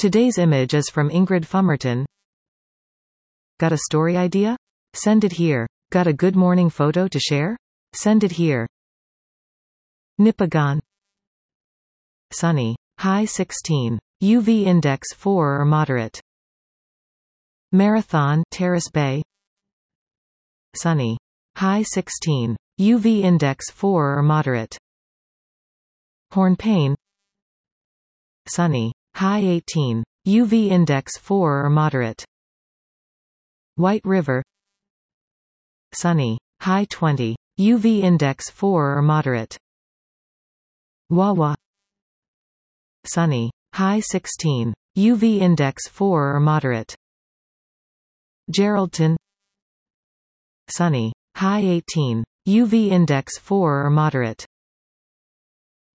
Today's image is from Ingrid Fumerton. Got a story idea? Send it here. Got a good morning photo to share? Send it here. Nipigon. Sunny. High 16. UV index 4 or moderate. Marathon, Terrace Bay. Sunny. High 16. UV index 4 or moderate. Hornpain. Sunny. High 18. UV index 4 or moderate. White River. Sunny. High 20. UV index 4 or moderate. Wawa. Sunny. High 16. UV index 4 or moderate. Geraldton. Sunny. High 18. UV index 4 or moderate.